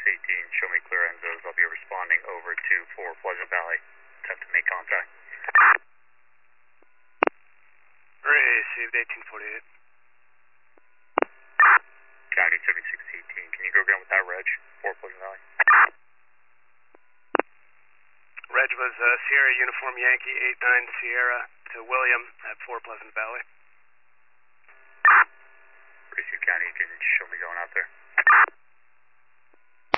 show me clear Enzos. I'll be responding over to 4 Pleasant Valley. Attempt to make contact. Received 1848. County 7618, can you go again with that reg? 4 Pleasant Valley. Reg was Sierra Uniform Yankee 89 Sierra to William at 4 Pleasant Valley. Received County, can you just show me going out there?